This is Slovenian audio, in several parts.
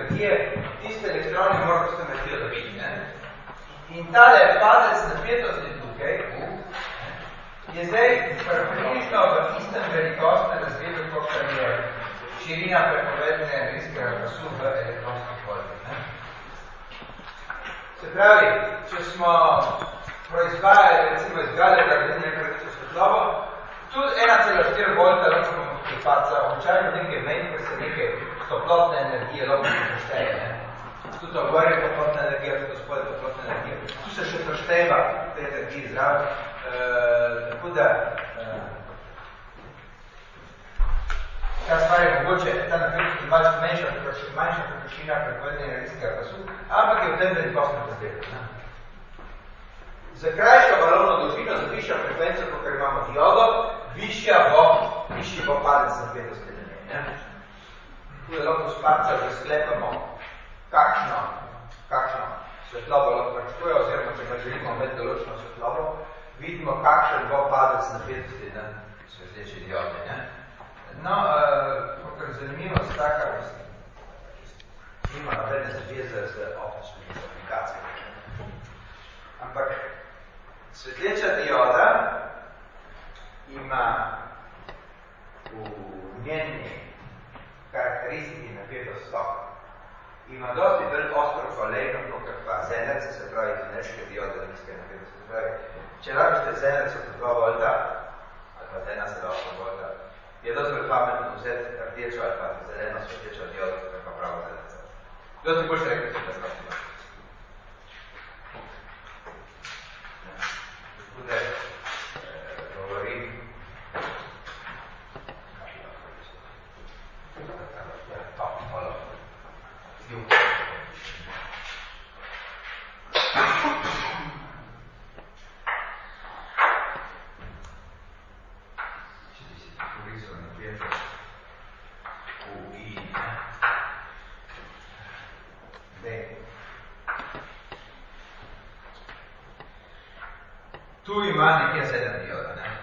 energije, tiste elektroni morajo s tem energijo dobiti. In tale padec napetosti tukaj je zdaj približno v istem velikostnem razredu, kot je širina prepovedne energijskega pasu v elektronskih poljih. Se pravi, če smo proizvajali, recimo izgledali, da glede nekaj večjo svetlobo, tudi 1,4 volta lahko pripad za običajno nekaj menj, ker se nekaj toplotne energije lahko prešteje. Tudi gor je toplotna energija, tudi spod je toplotna energija. Tu se še prešteva te energije zraven. Tako da ta stvar je mogoče, ta napetost je malce manjša površina prepovedne energijskega pasu, ampak je v tem velikostnem razredu. Za krajšo valovno dolžino, za višjo frekvenco, kakor imamo diodo, višji bo padec napetosti na njej. Tu je lahko spadca, da sklepamo, kakšno svetlobo lahko načutuje, oziroma če pa želimo imeti določeno svetlobo, vidimo, kakšen bo padec napetosti na svetleči diodi. No, kakor zanimivost taka, nima nobene zaveze z optičnimi komunikacijami. Ampak svetleča dioda ima v njeni karakteristiki napetost toka. Ima dosti bolj ostro kolejno, kot pa zenerce, se pravi kineške diode nizke napetosti. Se pravi, če rabite zenerce od 2 volta, ali pa 1,8 volta, je dosti bolj pametno vzeti rdečo ali pa zeleno svetlečo diodo, kot pa pravo zenerce. Dosti boljše rekli, da smo imeli. Tukaj govorim tu ima nekje 7 dioda, ne?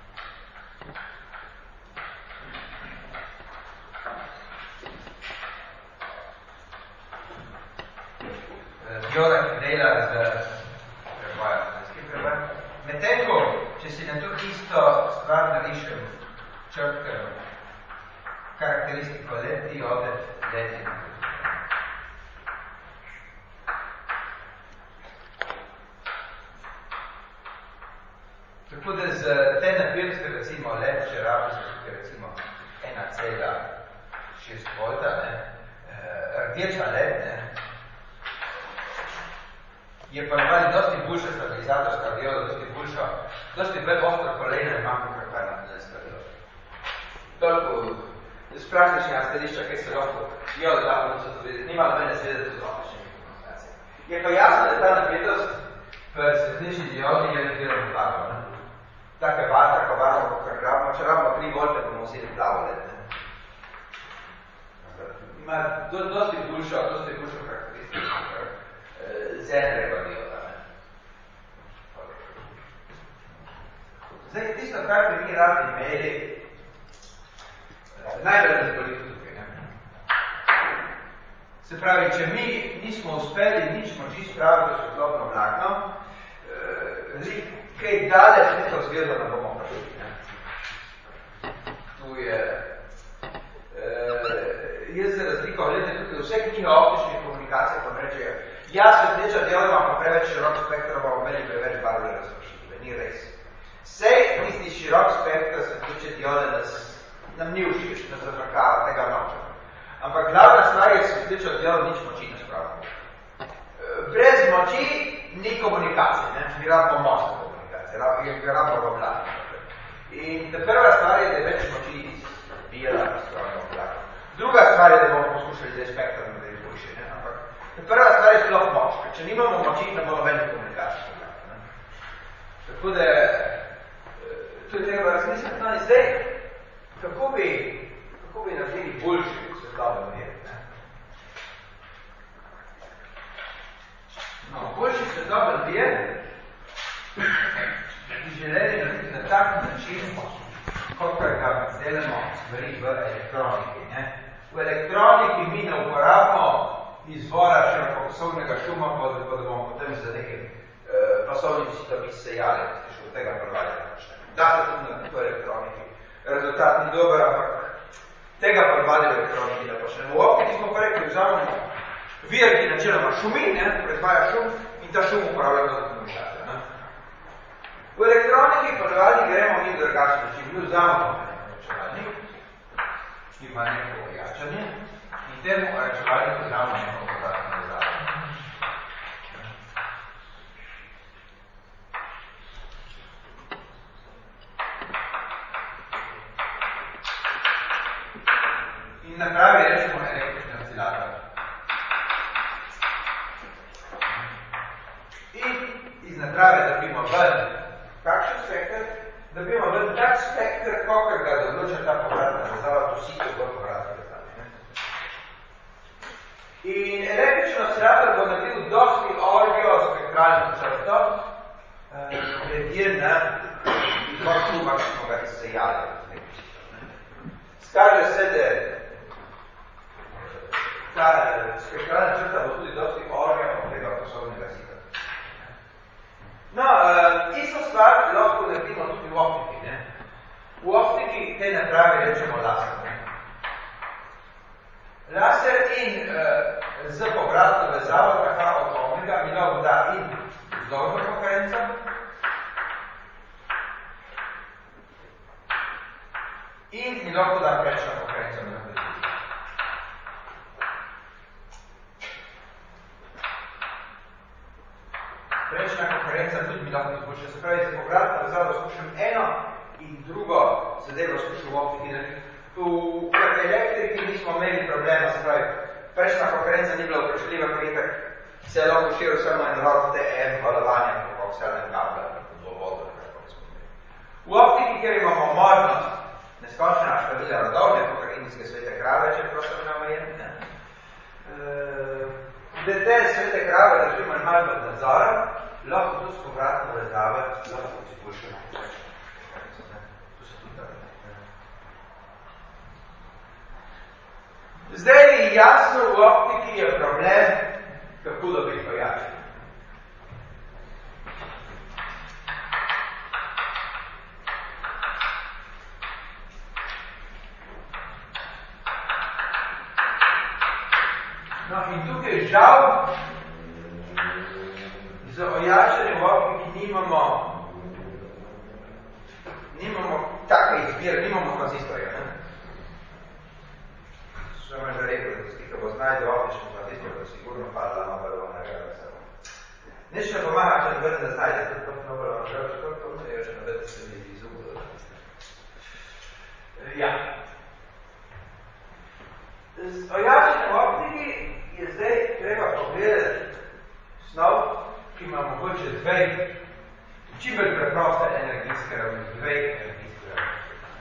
Dioda, ki dela z prevajem. Medtem ko, če si na to isto stvar narišem črtke karakteristiko LED diode, LED je nekaj. Tako da z te napetosti, recimo LED, če rabi se tukaj recimo 1,6 volta, rdeča LED, je pa imali dosti boljša stabilizatorska dioda, dosti bolj ostro kolejna ima, kot kar napetenska dioda. Toliko z praktičnega stališča, kaj se lahko dioda lahko niso zavedeti, nima nobene zveze z optičnimi komunikacijami. Je pa jasno, da ta napetost v svetlični diodi je nekaj blagona. Taka vatra, ko barvo, kakor grabimo, če rabimo 3 volte, bomo vzeli plavo LED. Ima dosti boljšo karakteristiko, zenrega dioda. Zdaj, tisto, kar bi mi radi imeli, najbolj razgoliko tukaj. Se pravi, če mi nismo uspeli nič moči spraviti v svetlobno vlakno, kaj daleč neko zvezdo ne bomo pravili. Tu je jaz za razliko gledam tukaj vse knjige o optičnih komunikacijah pa rečejo, ja, svetleča dioda imamo preveč širok spektr, bomo imeli preveč barvne razpršitve. Ni res. Sej tisti širok spektr svetleče diode nam ni všeč, nas zafrkava, tega nočemo. Ampak glavna stvar je svetleča dioda nič moči ne spravimo. Brez moči ni komunikacije, mi rabimo močne komunikacije, rabimo v vlakno. In ta prva stvar je, da je več moči bila spravljeno v vlakno. Druga stvar je, da bomo poskušali zdaj spektrum narediti boljše, ampak prva stvar je sploh moč, če nimamo moči, ne bomo več komunikacije v vlakno. Tako da, to je treba razmisliti, no in zdaj, kako bi naredili boljši svetlobni mir. No, boljši svetlobni mir bi želeli narediti na tak način, kot ga delamo stvari v elektroniki. V elektroniki mi ne uporabimo izvora širokopasovnega šuma, pa da bomo potem za nekim pasovnim sitami sejali, še od tega predvajanja počne. Da se tudi na to elektroniki. Rezultat ni dober, ampak tega predvajanja v elektroniki ne počnemo. V optiki smo pa rekli, vzamemo vir, ki načeloma šumi, proizvaja šum in ta šum uporabljamo za komunikacijo. V elektroniki predvajanja gremo mi drugačni način. Mi vzamemo računalnik, ki ima neko ojačanje in temu računalniku znamo neko podatno vezavo. In napravi rečemo električni oscilator. In iz naprave dobimo ven kakšen spektr, dobimo ven tak spektr, kakor ga določa ta povratna vezava, to si je bolj povratna vezava. In električni oscilator bo naredil dosti audiospektralno črto, glede na izvor šuma, ki smo ga izsejali. Skaže se, da ta spektralna črta bo tudi dosti audio tega poslovnega sita. No, isto stvar lahko naredimo tudi v optiki. V optiki te napravi rečemo laser. Laser in z povratno vezavo, taka od omega, mi lahko da in vzdolžno konkurenco, in mi lahko da prečno konkurenco na predvidu. Prečna konkurenca tudi mi lahko izboljša. Se pravi, za povratno vezavo skušam eno in drugo zadevo skušam v optiki. V elektriki nismo imeli problema, se pravi, prečna konkurenca ni bila vprašljiva, ker itak se je lahko širil samo en rok TM valovanja, kako se ne kabla, do vodo, kako smo imeli. V optiki, kjer imamo možnost neskončna števila rodov, nekaj indijske svete krave, če prosto ne omejen, da te svete krave držimo malo pod nadzorom, lahko tudi s povratno vezave lahko izboljšamo. To se tudi da. Zdaj jasno v optiki je problem, kako dobiti ojačanje. No in tukaj žal z ojačanjem v optiki nimamo take izbire, nimamo konzistorja. Sem že rekel, da tisti, ki bo znajde optični konzistor, bo sigurno padla na balona grava. Neč ne pomaga, če ne vrde da znajde, tudi na balona grava, če to ne je, če ne vrde se mi izugo. Ja. Z ojačanjem v optiki je zdaj treba pogledati snov, ki ima mogoče čim bolj preproste energijske ravni, energijske ravni.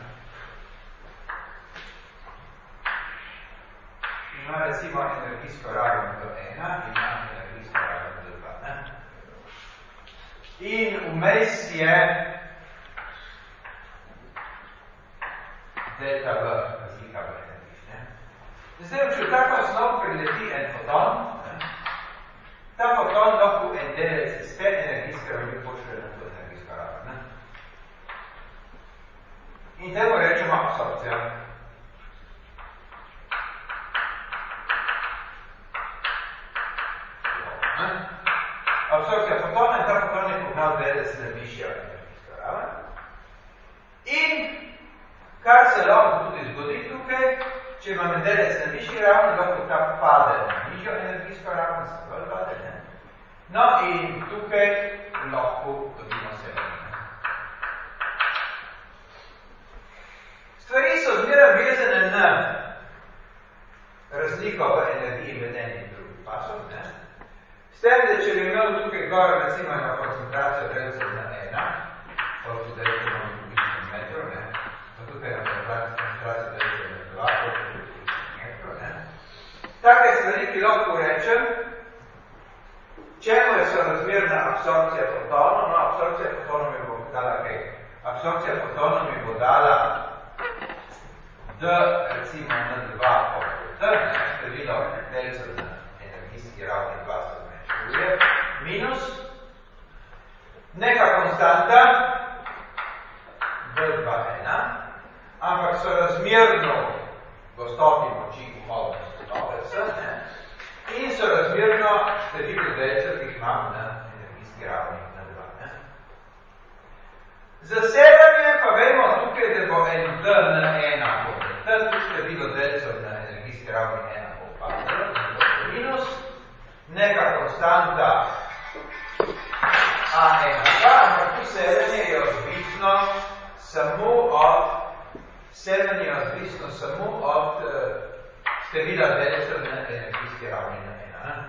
Ima recimo energijsko raven do 1, ima energijsko raven do 2. In vmes je delta V, razlika v energiji. Zdaj, če tako snov prileti en foton, ta foton lahko en delec iz te energijske ravni pošle na to energijsko raven. In temu rečemo absorpcija. Absorpcija fotona in ta foton je pognal delec na višjo energijsko raven. In kar se lahko tudi zgodi tukaj, če imamo delec na višji ravni, lahko ta pade na nižjo energijsko raven, se bolj pade, ne? No in tukaj lahko dobimo sebe. Stvari so zmeraj vezane na razliko v energiji med enim in drugim pasom, ne? S tem, da če bi imel tukaj gor, recimo, eno koncentracijo delcev na 1, pa tudi delcev na kubičnem metru, ne? Pa tukaj je koncentracijo delcev na 2, pa tudi kubičnem metru, ne? Take stvari, ki lahko rečem, čemu je sorazmerna absorpcija fotonov? No, absorpcija fotonov mi bo dala kaj? Absorpcija fotonov mi bo dala D, recimo, na 2 od T, število delcev na energijski ravni 2 se zmanjšuje, minus neka konstanta V2,1, ampak so razmerno gostoti moči vhodnosti nove S, in so razmerno številu delcev, ki jih imam na energijski ravni na 2. Za sedanje pa vemo tukaj, da bo en D na 1 bo tu število delcev na energijski ravni 1 bo padlo, minus neka konstanta A1,2, ampak tu sedanje je odvisno samo od števila delcev na energijski ravni na 1.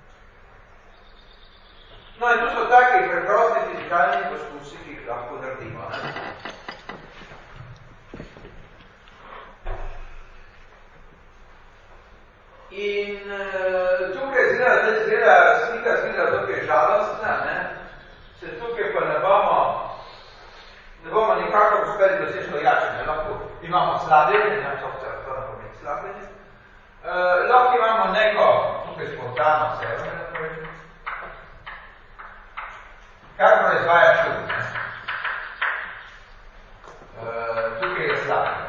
No in tu so taki preprosti fizikalni poskusi, ki jih lahko naredimo. In tukaj zgleda slika tukaj žalostna, se tukaj pa ne bomo nikakor uspeli dosečno jačenje. Lahko imamo sladenje, to ne pomeni sladenje. Lahko imamo neko tukaj spontano severne, kar proizvaja šum. Tukaj je sladenje.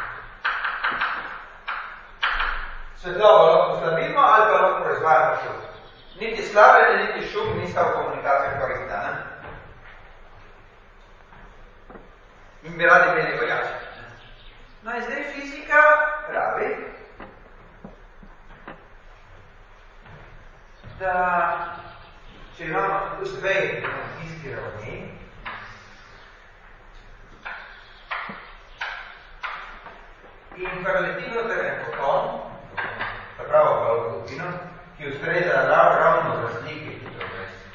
Svetlobo lahko slabimo ali pa lahko proizvajamo šum. Niti slabenje, niti šum nista v komunikaciji koristna. In bi radi bili vojači. No in zdaj fizika pravi, da če imamo dve energijski ravni, in paraletilno teren foton, pravo globino, ki ustreza ravno razliki, ki to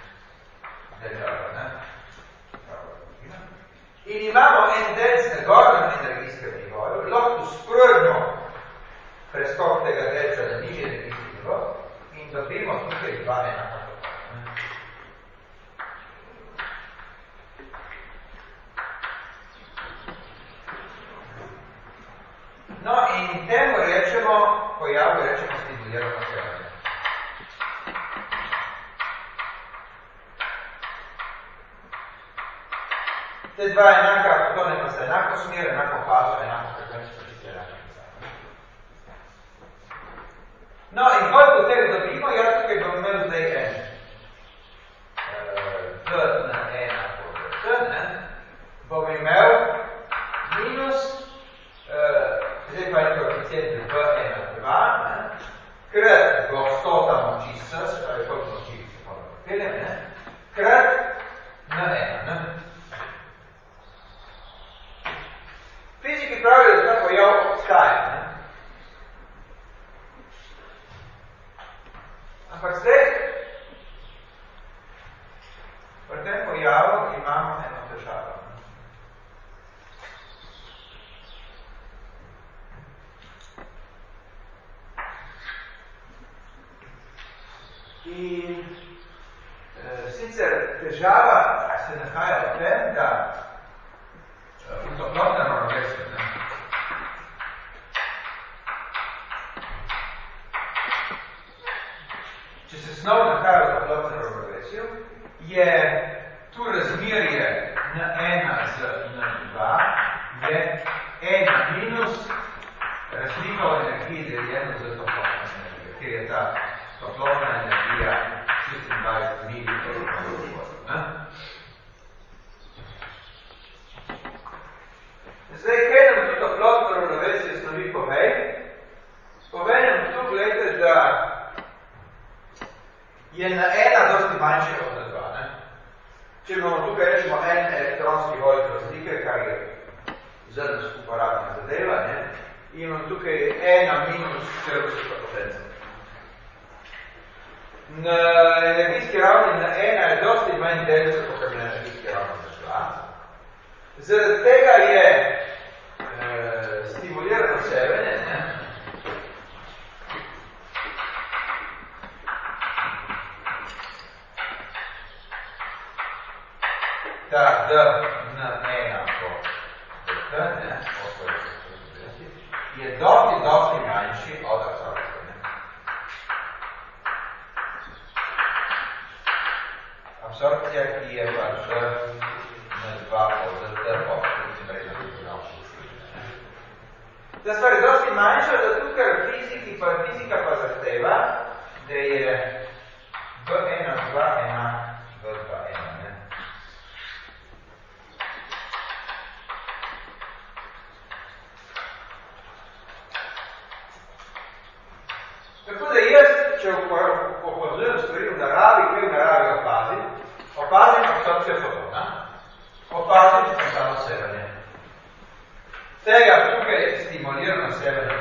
in imamo en delc na gornjem energijskem nivoju, lahko sprojimo preskok tega delca na nižji energijski nivo in dobimo tukaj 2 enaka fotona. No in temu pojavu rečemo stimulirano sevanje. Te dva enaka fotone pa se enako smer, enako fazo, enako frekvenčno, čisto enako pisano. No in koliko tega dobimo, jaz tukaj bom imel zdaj en D na 1 po D, bom imel minus, zdaj pa je koeficient V1,2, krat gostota moči S, se pravi koliko moči se peljem, krat na 1. Fiziki pravijo, da ta pojav obstaja. Ampak zdaj, pri tem pojavu imamo eno težavo. In sicer težava se nahaja v tem, da v toplotnem ravnovesju. Če se snov nahaja v toplotnem ravnovesju, je tu razmerje na 1 z N2 je 1 minus razlika v energiji deljeno z toplotno energijo, kjer je ta toplotna energija 26 mili. Zdaj, kaj nam tu toplotno ravnovesje snovi povej? Povej nam tu, gledajte, da je na 1 dosti manjše od na 2. Če imamo tukaj rečemo en elektronski volt razlike, kar je zelo uporabna zadeva, in imamo tukaj 1 minus 40%. Na energijski ravni na 1 je dosti manj delcev, kot na energijski ravni na 2. Zaradi tega je stimulirano sevenje, ta D na 1 po D, je dosti manjši od absorpcije. absorpcija, ki je pač na 2 od Ta stvar je dosti manjša, da tukaj fizika pa zahteva, da je V1, 2 enak V2, 1. Tako da jaz, če opazujem stvari v naravi, kaj v naravi opazim absorpcijo fotona, opazim spontano sevanje. Tega tukaj je stimulirano sevanje.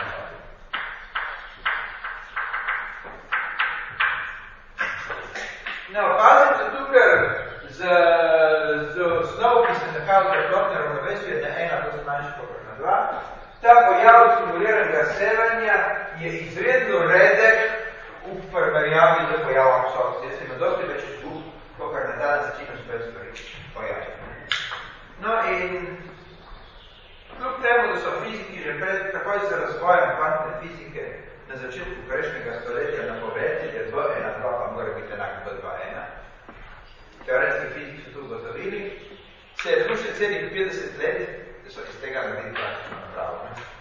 Ne, opazim se tukaj z osnov, ki se nakazuje toplotne ravnovesje na 1 dosti manjši pokrat na 2. Ta pojav stimuliranega sevanja je izredno redek v primerjavi z pojavom absorpcije. Jaz ima dosti več izgub, kakor na dan začinam spet stvari pojaviti. No in kljub temu, da so fiziki že takoj z razvojem kvantne fizike na začetku prejšnjega stoletja napovedali, da V1, 2 pa mora biti enak V2, 1. Teoretski fiziki so to ugotovili, se je slušali celih 50 let, da so iz tega naredili praktično napravo.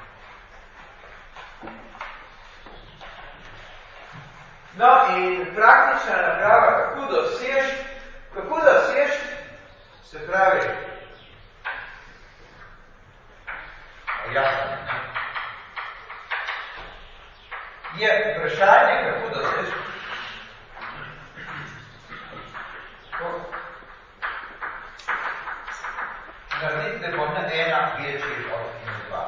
No in praktična naprava, kako dosež, se pravi, jasno, je vprašanje, kako dosež, narediti, da bo na 1 večji od 2.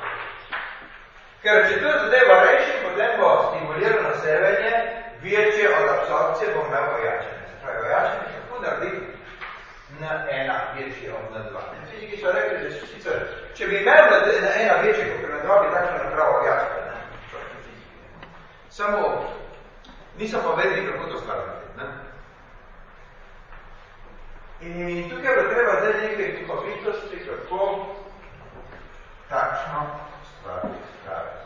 Ker če to zadevo rešim, potem bo stimulirano sevanje večje od absorpcije, bo imel ojačenje. Se pravi, ojačenje kako narediti na 1 večji od na 2. Fiziki so rekli, da sicer, če bi imel na 1 večji, kot na 2, bi takšno napravo ojačenje. Samo nisem pa vedeli, kako to stvar narediti. In tukaj bo treba zdaj nekaj duhovitosti, kako takšno stvar spraviti.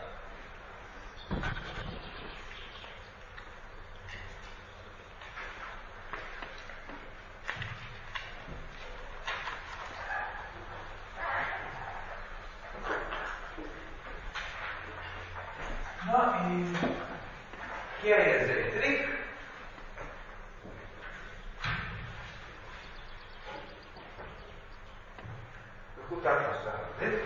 No in kje je zdaj trik? Takšno stvar.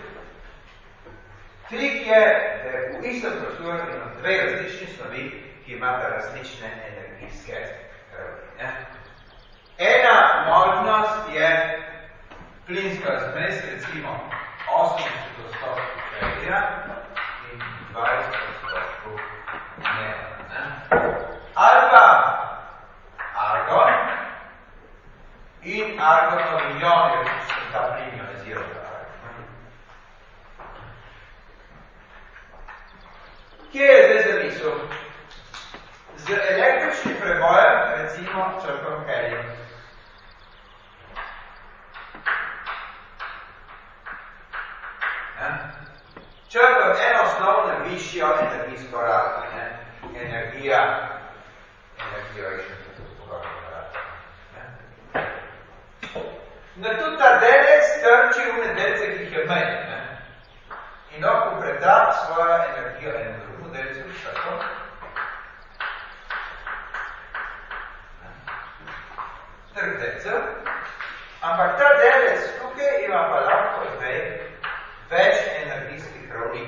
Trik je, da v istem prostoru imamo 2 različni snovi, ki imata različne energijske ravni. Ena možnost je plinska zmes, recimo 80% helija in 20% neona. Ali pa argon in argonov ion, ker se ta plin ionizira. Kje je zdaj zamisel? Z električnim prebojem, recimo, črpam helium. Črpam eno osnovno višjo energijsko raven. Energija je še na tudi ta delec trči v nedelce, ki jih je menj. In lahko preda svojo energijo enemu drugemu delcu, tako. Trg delcev. Ampak ta delec tukaj ima pa lahko zdaj več energijskih ravni.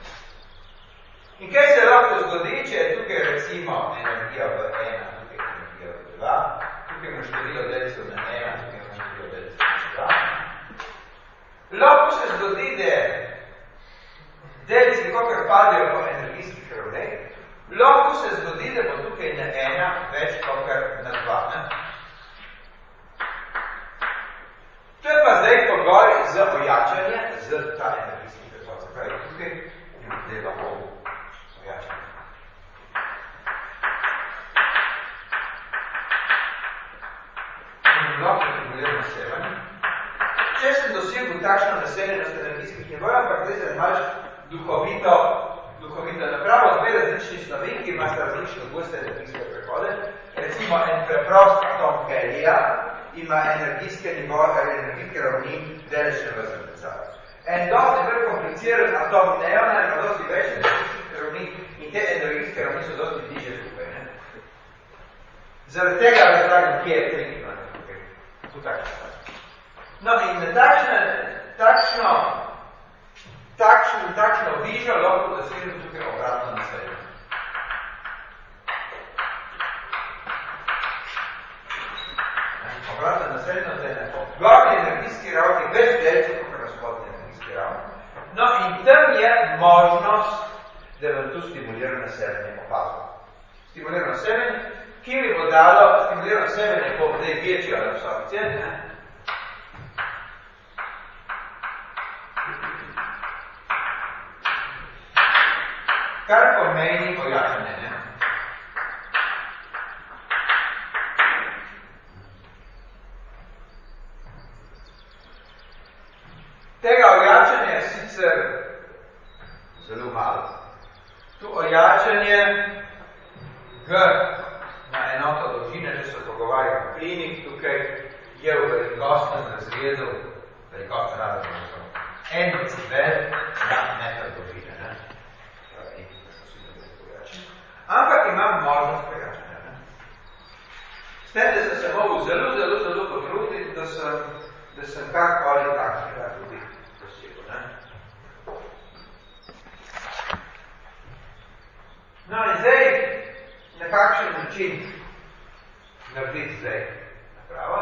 In kaj se lahko zgodi, če je tukaj recimo energija v 1, tukaj energija v 2, tukaj ima število delcev na 1, tukaj ima število delcev na 2. Lahko se zgodi, da delci, kakor padejo po energijskih ravneh, lahko se zgodi, da bo tukaj na 1 več kakor na 2. To je pa zdaj pogoj za ojačanje z ta energijski prehod. Se pravi, tukaj ima zdaj lahko ojačanje. In lahko stimulirano sevanje. Če sem dosegel takšno naseljenost energijskih nivojev, ampak zdaj se imaš duhovito napravo, 2 različni snovi, ki imata različno goste energijske prehode, recimo en preprost atom helija ima energijske ravni deležnega zrnca. En dosti bolj kompliciran atom neona ima dosti več energijskih ravni in te energijske ravni so dosti bliže skupaj. Zaradi tega razlagam, kje je prinikno tukaj. Tu no in takšno vižo lahko dosežem tukaj obratno naslednje. Obratno naslednjo, da je na gornji energijski ravni več delcev, kot na spodnji energijski ravni. No in tam je možnost, da vam tu stimulirano semenje opazimo. Stimulirano semenje, ki mi bo dalo stimulirano semenje po zdaj večjo absorpcijo, kar pomeni ojačanje. Tega ojačanja je sicer zelo malo. Tu ojačanje G na enoto dolžine, če se pogovarjamo o plinih, tukaj je v velikostnem razredu, velikostnem razredu, 1 decibel na meter dolžine. Ampak imam možnost prejačanja. S tem, da sem se mogel zelo potruditi, da sem kakoli takšnega tudi dosegel. No in zdaj, na kakšen način narediti zdaj napravo?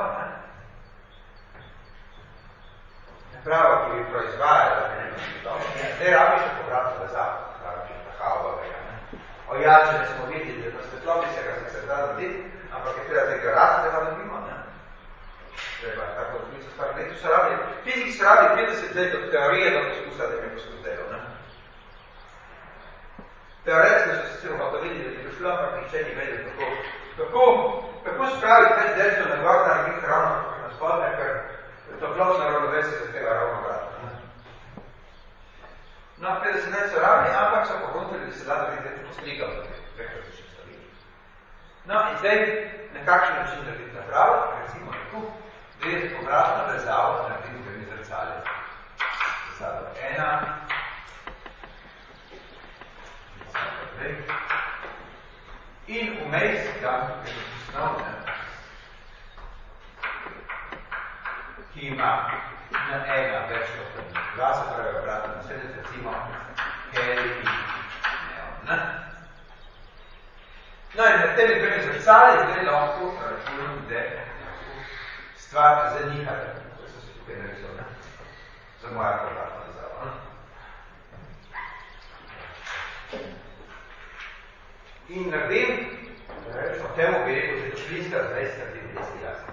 Napravo, ki bi proizvajala, zdaj rabi še povratno vezavo, rabi še tahavovega. Ojačanje smo videli, da na svetlobi se ga se da narediti, ampak je treba tega rata, da ga dobimo, treba tako odlično stvar. Tu se rabi, fizik se rabi 50 let od teorije do poskusa, da mi poskuzdelo. Teoretsko so se sicer videli, da bi došlo, ampak niče ni vedel, kako spraviti več delcev na gor, na nekih ravno, kako na spodne, ker toplotna ravnovesje zahteva ravno vratno. No, 50 let so ravni, ampak so pogontili, da se da videti poslikal za dveh različnih stvari. No, in zdaj, na kakšen način narediti napravo, recimo tako, videti povratno vezavo, narediti ga mi zrcali. Vezavo 1, in vmes, tam tukaj je osnovne, ki ima na ena več kot dva, se pravi obratno naslednje, recimo helij in neon. No in med temi dvemi zrcali zdaj lahko računam, da stvar zanihate, ko so se tukaj narisal, za moja obratno vezavo. In naredim, o temu bi rekel, že člinska zvesta, ki bi res jasno.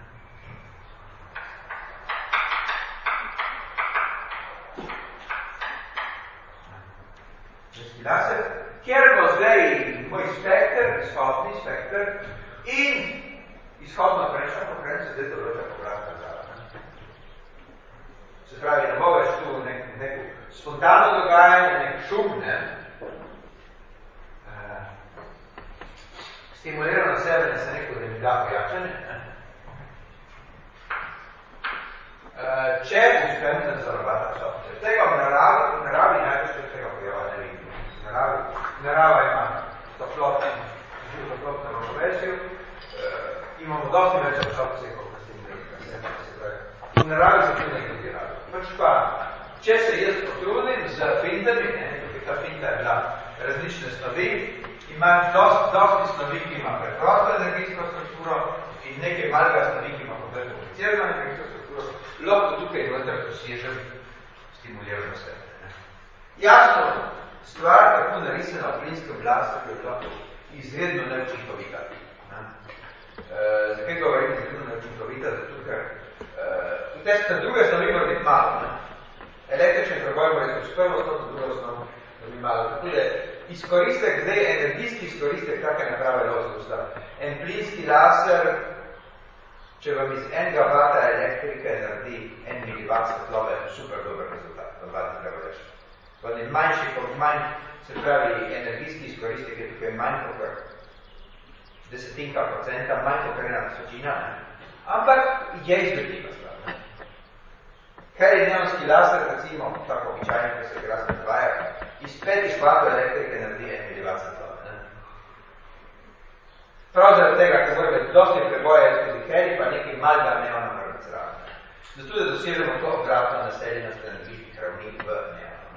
Laser, kjer bo zdaj moj spekter, izhodni spekter in izhodno prejšnja konkurenca zdaj določa povratna vezava. Se pravi, ne bo več tu neko spontano dogajanje, nek šum, stimulirano sebe, da se rekel, da mi da pojačanje. Če uspem nadzorovati absorpcijo. Tega v naravi največ tega pojava ne vidim. Narava ima toplotno ravnovesje, imamo dosti več absorpcije, kot stimulirano sebe. V naravi se tudi nekaj dirali. Pač pa, če se jaz potrudim z fintami, ta finta je bila različne snovi, imam dosti snovi, ki ima preprosto energijsko strukturo in nekaj malega snovi, ki ima kompletno komplicirano energijsko strukturo, lahko tukaj vendar dosežem stimulirano sebe. Jasno, stvar tako narisana v plinskem blastu je bila izredno neučinkovita. Zakaj govorim izredno neučinkovita? Zato, ker ta druga snovi mora biti malo. Električni preboj mora biti s prvo osnovno, drugo osnovno, da bi malo. Tako da izkoristek, zdaj energijski izkoristek take naprave lozdosta. En plinski laser, če vam iz 1 vata elektrike naredi 1 milivat svetlobe, super dober rezultat, da vladi treba reči. Manj, se pravi, energijski izkoristek je tukaj manj, kot 10%, manj kot ena tisočina, ampak je izvedljiva stvar. Kaj je neonski laser, recimo, tako običajno, ko se igra predvaja, iz 5 vatov elektrike naredi 1 milivat svetlobe. Prav zaradi tega, ker mora biti dosti preboje skozi heli, pa nekaj malega neona mora biti zraven. Zato, da dosežemo to obratno naseljenost energijskih ravni v neonu.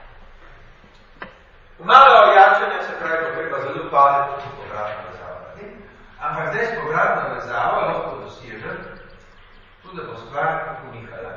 V malo ojačanje se pravi, ko treba zelo paziti tudi povratno vezavo. Ampak zdaj s povratno vezavo lahko dosežem tudi, da bo stvar unihala.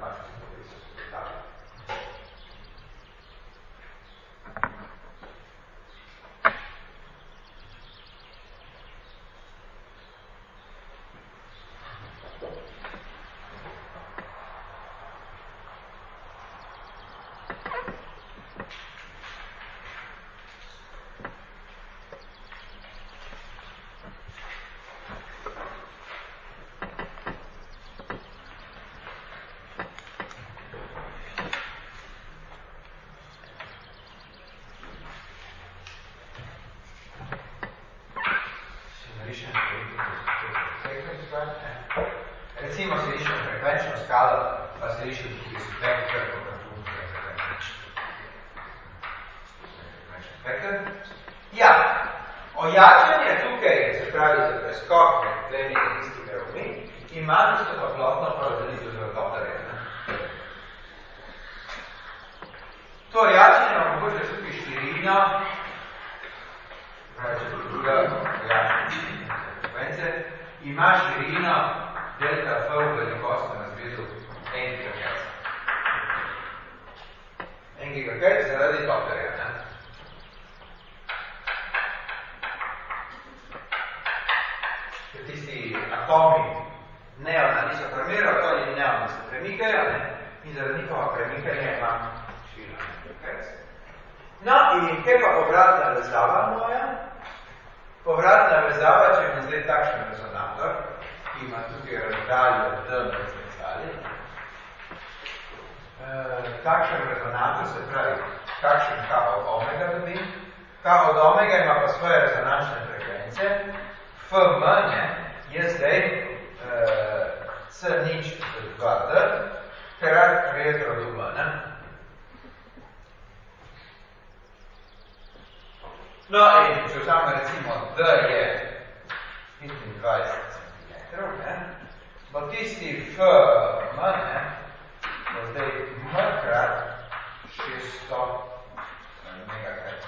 Recimo se rišem frekvenčno skalo, pa se rišem tudi spekter, ja, ojačanje tukaj, se pravi za preskok med dvemi energijskimi ravni, ima isto pa plotno porazdelitev z vrtopterje. To ojačanje vam mogoče tukaj širino, pravi, če druga ojačanje frekvence, ima širino delta F v velikosti na zvezu 1 GHz. 1 GHz zaradi topterja, ne? Ker tisti atomi neona niso premirajo, atomi neona se premikajo, ne? In zaradi njihova premikanja ima širino 1 GHz. No, in kaj pa povratna vezava moja? Povratna vezava, če imam zdaj takšen rezonator, ki ima tukaj razdaljo D med zrcali. Takšen rezonator, se pravi, kakšen K od omega dobim. K od omega ima pa svoje rezonančne frekvence. FM je zdaj C0/2D, krat retro do M. No, in če vzame recimo D je 25 cm, bo tisti FM, bo zdaj M krat 600 MHz.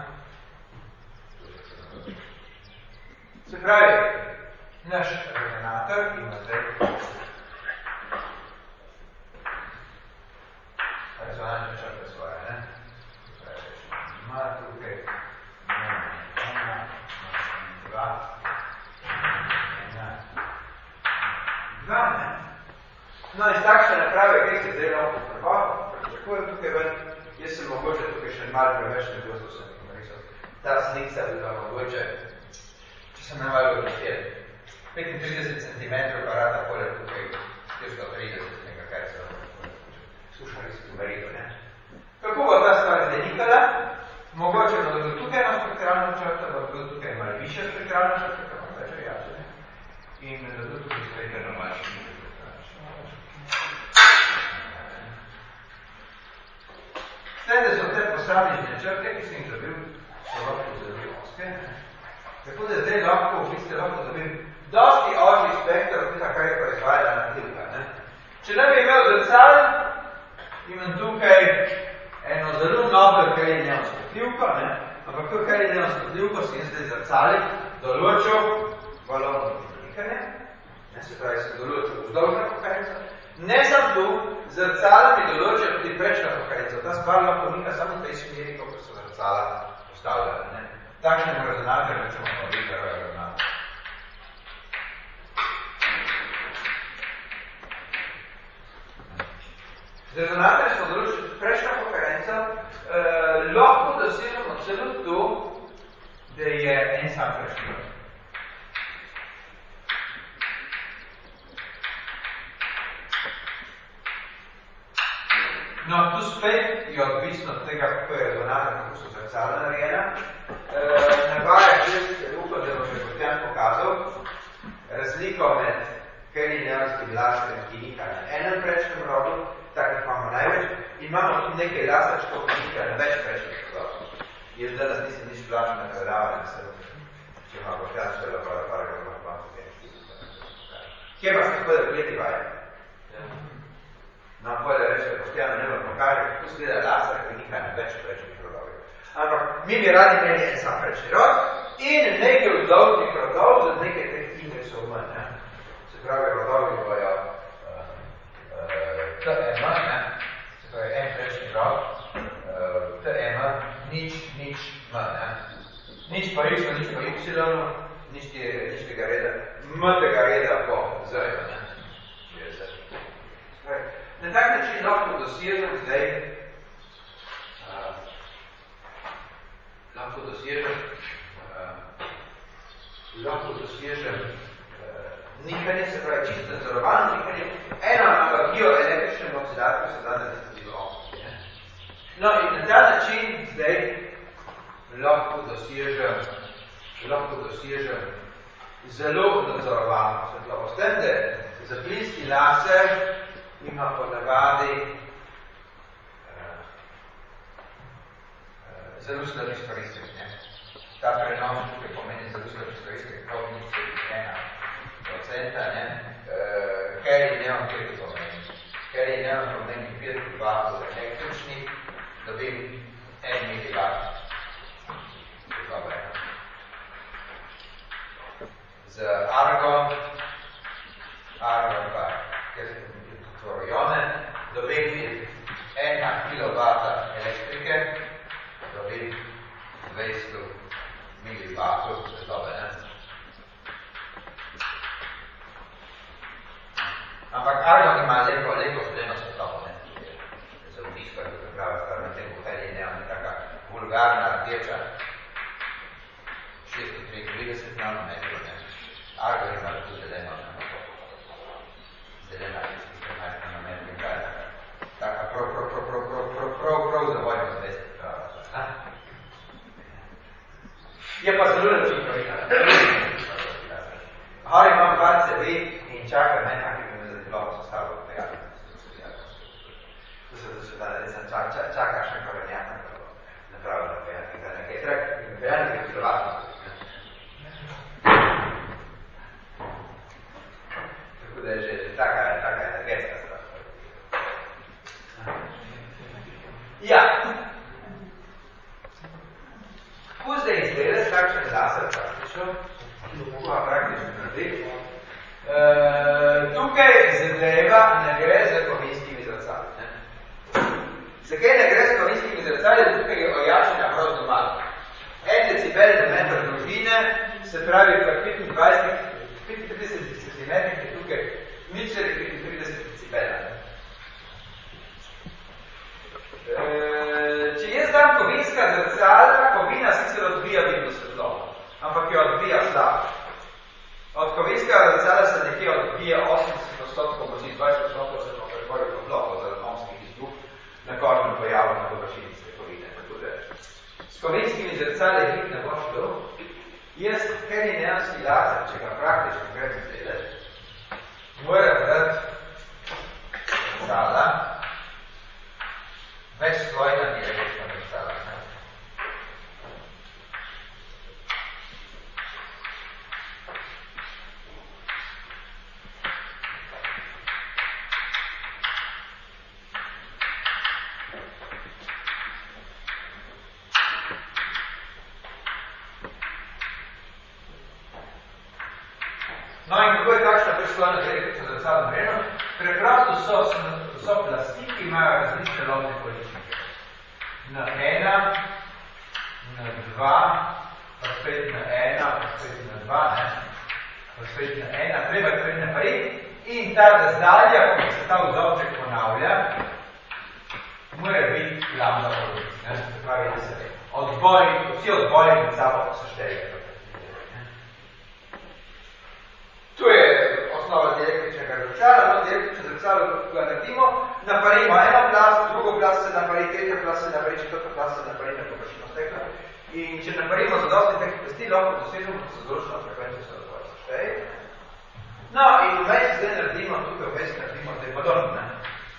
Se pravi, naš rezonator ima zdaj rezonančne črte svoje, ne? Ima tukaj No, iz takšne naprave, kaj se zdaj lahko pričakujem tukaj ven, jaz sem mogoče tukaj še malo preveč negosto sem narisal. Ta slikca bi bila mogoče, če sem najmalo odlištel, 35 cm aparata poleg tukaj 430 MHz. Slušam res umerito, ne? Kako bo ta stvar zdaj nikala? Mogoče bo do tukaj eno spektralno črto, bo do tukaj malo više spektralno črto, kaj vam več jače, ne? In do tukaj spektralno manjši. Slede so te posamične črte, ki sem jih dobil, so lahko zelo oske. Tako da zdaj lahko, v bistvu lahko dobim dosti ožji spektr od tega, kaj je proizvajala nativka, ne? Če ne bi imel zrcal, imam tukaj eno zelo nobel kalineonsko tljivko, ne? Ampak to kalineonsko tljivko si jaz zdaj zrcali določil valovno premikanje, ne? Se pravi, sem določil vzdolžno pokarenco. Ne sem tu, zrcala mi določil tudi prečno pokarenco. Ta stvar lahko nika samo v tej smeri, kako so zrcala postavljala, ne? Takšnemu rezonatorju, recimo, pa videro je rezonator. Z rezonatorjem smo določili prečno pokarenco, lahko dosežemo celo to, da je en sam prešljiv. No, tu spet je odvisno od tega, kako je rezonator, kako so zrcala narejena. Navaja, če se upam, da bo še Boštjan pokazal razliko med kerineonskim laserjem, ki nika na enem prečnem rodu, takih imamo največ, in imamo tudi nekaj laserčkov, ki nika na več prečnih rodov. Jaz danes nisem nič plačen na predavanje, če ima Boštjan še laboratorija, ga bomo Kje pa se spode vkleti vaje? No, pojde reči, da Boštjano ne vam pokaže, kako skleda laser, ki nika na več prečnih rodov. Ampak mi bi radi imeli en sam prečni rod in nekaj vzdolžnih rodov za nekaj teh indeksov manj. Se pravi, rodovi bojo TM, se pravi en prečni rod, TM, nič manj. Nič pa X, nič pa Y, nič tega reda, M tega reda po Z. Na tak način lahko dosežem zdaj lahko dosežem nikanje, se pravi čisto nadzorovano nikanje, eno bioelektričnem oksidatku se da narediti opcije. No in na ta način zdaj lahko dosežem zelo nadzorovano svetlobo. S tem, da zaplinski laser ima ponavadi zelo slab izkoristek. Ta prenos tukaj pomeni zelo slab izkoristek, kot nič 1%, ker je neon kaj to pomeni. Ker je neon pomeni 5 vatov električnih, dobim 1 milivat. Dobre. Z argon pa, ker je fluorojone, dobim 1 kilowata elektrike, dobim 200 milivatov svetlobe. Ampak argon ima lepo sredno svetlobo. Za vtisko je tukaj prava stvar na tem buhelji, ne taka vulgarna rdeča 633 nanometrov. Argon ima tudi zeleno nanometrov. Taka prav zavodno zvesti prava stvar. Je pa zelo načinkovita. Hori imam par CV in čakam nekaj, ki me za diplom sestavljal prijatelj. To se da recem čaka še korenjaka, napravljeno prijatelj, da nekaj trek, prijatelj je kilovatno. Tako da je že taka energetska stvar. Ja. Kako zdaj izgleda takšen laser praktično? Praktično naredi. Tukaj zadeva ne gre za kovinskimi zrcali. Zakaj ne gre za kovinskimi zrcali? Tukaj je ojačena grozno malo. 1 decibel na metr dolžine, se pravi, kar 35 cm je tukaj 0,35 decibela. Če jaz dam kovinska zrcala, kovina sicer odbija vidno svetlobo, ampak jo odbija slabo. Od kovinskega zrcala se nekje odbija 80% moči, 20% se pa prebori toploko za atomskih izbuh na kožnem pojavu na površini kovine. S kovinskimi zrcali hit ne bo šlo. Jaz, kerineonski laser, če ga praktično grem izdelati, moram dati zrcala več slojna direktna zrcala. No in kako je takšna preslojna direktna zrcala narejena? Preprosto so plasti, ki imajo različne lobne količnike. Na 1, na 2, pa spet na 1, pa spet na 2, pa spet na 1, treba je spet naprej. In ta razdalja, ko se ta vzorček ponavlja, mora biti lambda polovica. Se pravi, da se vsi odboji med sabo seštejejo. Tu je osnova direktričnega zrcala, no direktrično zrcalo, ko ga naredimo, naparimo eno plast, drugo plast se napari, tretjo plast se napari, četvrto plast se napari na površino stekla In če napravimo zadosti teh plasti, lahko dosežemo določeno frekvenco se štej. No, in vmes zdaj naredimo, tukaj vmes naredimo zdaj podobno, ne?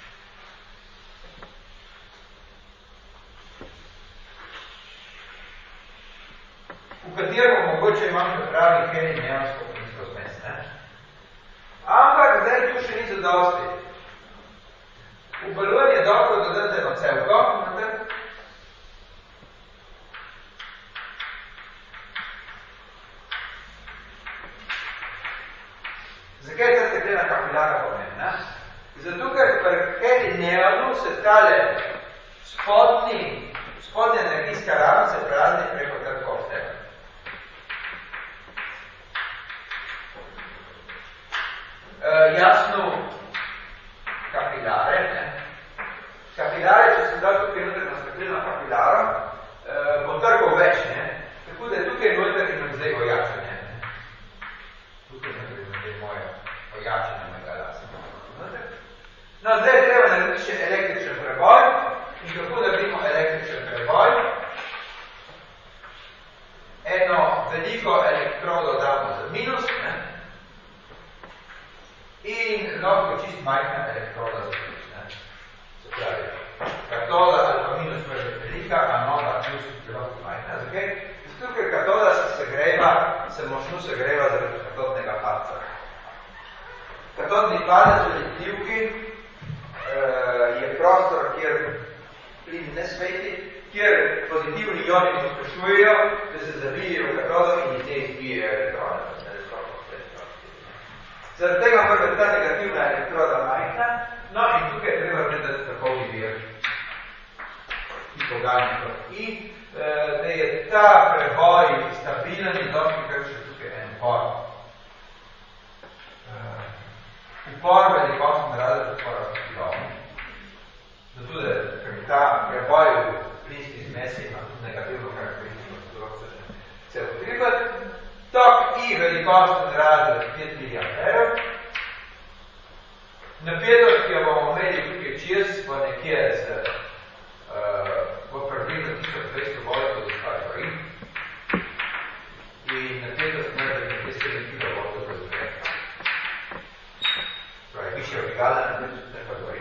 V katero mogoče imam še pravi heli neonsko plinsko zmes, ne? Ampak zdaj tu še ni zadosti. V balon je dobro dodati eno celko, zakaj je ta steklena kapilara pomembna? Zato, ker pri heli neonu se tale spodnja energijska raven se prazni preko trkovte. Jasno, kapilare, ne? Kapilare, če se da tukaj noter na stekleno kapilaro, bo trkov več, ne? Tako da tukaj noter imam zdaj ojačanje. Tukaj noter imam zdaj moje ojačanje mojega lasa. No, zdaj je treba narediti še električen preboj. In kako naredimo električen preboj? Eno veliko elektrodo damo za minus, ne? In lahko čist majhna elektroda za plus, ne? Se pravi, katoda ali pa minus je velika, anoda plus je lahko majhna. Zakaj? Zato, ker katoda se močno segreva zaradi katodnega padca. Katodni padec v lepljivki je prostor, kjer plin ne sveti, kjer pozitivni ioni pospešujejo, da se zavijejo v katodo in iz nje izbijejo elektrone. Zaradi tega mora ta negativna elektroda majhna, no in tukaj je treba gledati takovni vir, ki poganja to. In da je ta preboj stabilen in dosti kar še tukaj en upor. Upor velikostni razred upora kilovni. Zato, da ker ta preboj v plinski zmesi ima tudi negativno karakteristiko, zato lahko se cel utripati. Tok I velikostni razred 5 mA. Napetost, ki jo bomo imeli tukaj čez, bo nekje bo približno 1200 voltov do 100 gori. In napetost mora biti nekje 7 kV do zvreka. Pravi, višja obligada napetost ne pa gori,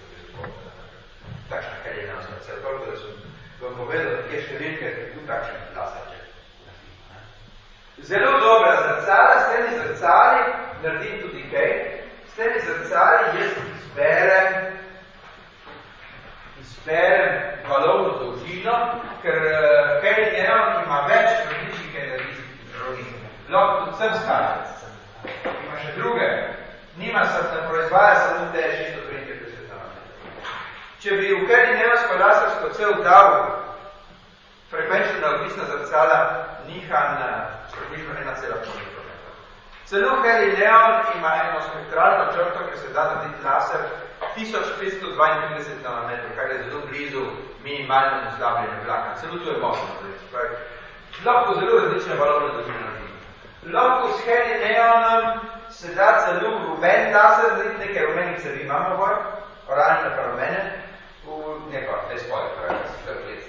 takšna kaljena na cel toliko, da sem vam povedal nekje številke, ker tu takšen glasače. Zelo dobra zrcala, s temi zrcali naredim tudi kaj. S temi zrcali jaz izberem valovno dolžino, ker heli neon ima več različnih energijskih ravnin. Lahko tudi sem skače. Ima še druge. Nima se, da proizvaja samo te 633 nanometrov. Če bi v heli neonsko lasersko cel dal frekvenčna odvisna zrcala nihan približno 1,5 mikrometra. Celo heli neon ima eno spektralno črto, ki se da narediti laser 1532 nanometrov, kar je zelo blizu minimalnemu slabljenju vlaka. Celo to je možno. Lahko zelo različne valovne dolžine narediti. Lahko s heli neonom se da celo rumen laser narediti, nekaj rumenih cevi imamo gor, oranžne pa rumene, v neko, te spode, pravi, da se to je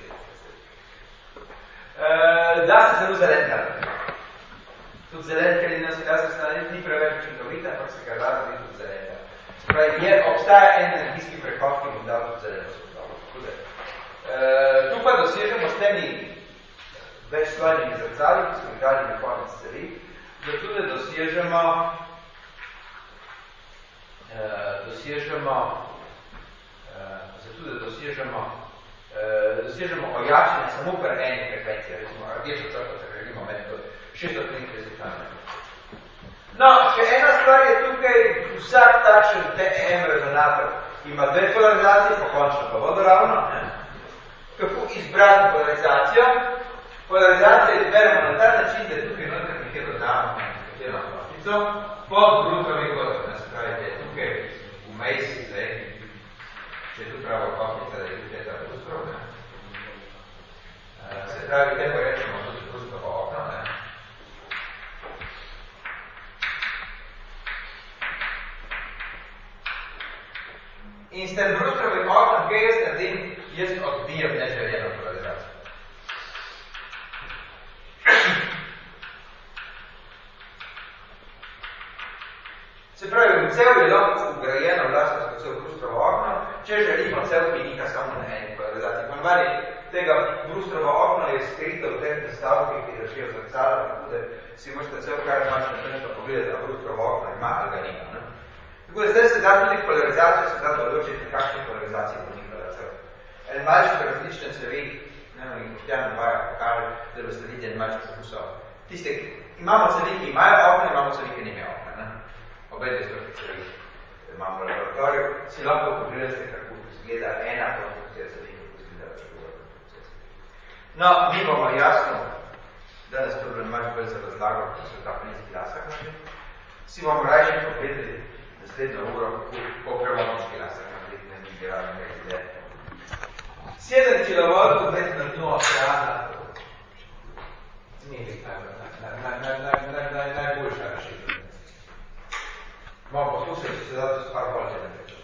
da se zelo zelen narediti. Tudi zelen, ker ni preveč učinkovita, ampak se ga da narediti tudi zelen. Pravi, obstaja en energijski prehod, ki bom dal tudi zeleno svetlobo. Tu pa dosežemo s temi večslojnimi zrcali, ki smo jih dali na konec cevi, zato da dosežemo ojačanje samo per eni frekvencije, recimo rdečo črto, če želimo meni to 633 nanometrov. No, še ena stvar je tukaj, vsak takšen TM rezonator ima dve polarizacije, pokončno pa vodoravno. Kako izbrati polarizacijo? Polarizacijo izberemo na ta način, da tukaj noter nekaj dodamo nekatero ploščico pod brutovi kodom. Se pravi, da je tukaj v mejsi, če je tu pravo kopnica, da je tukaj ta brustrov. Se pravi, temu rečemo tudi brustrovo okno. In s tem brustrovim oknom, kaj jaz naredim, jaz odbijem neželjeno polarizacijo. ponovali tega Brustrova okna je skrito v teh nastavkih, ki držijo zrcala, tako da si možete cel kar imaš natančno pogledati, da Brustrova okna ima ali ga nima. Ne? Tako da zdaj se da tudi polarizacijo, se da določiti, kakšne polarizacije bo njihova cel. En malček različne cevi, in Boštjan Vaja pokaže, da boste videli en malček pokusov. Tiste, imamo cevi, ki imajo okna, imamo cevi, ki nimajo okna. Ne? Obedve sorte cevi imamo v laboratoriju, si lahko pogledate, kako izgleda ena konstrukcija cevi, kako izgleda druga konstrukcija cevi. No, mi bomo jasno, danes to bo malo bolj za razlago, ko so ta plinski lasak našli, si bomo rajši pogledali naslednjo uro, kako prevodniški lasak našli, ne bi delali nekaj ideje. 7 kV med na dno oceana, ni najboljša rešitev. Bomo poskusili se dati s par volje na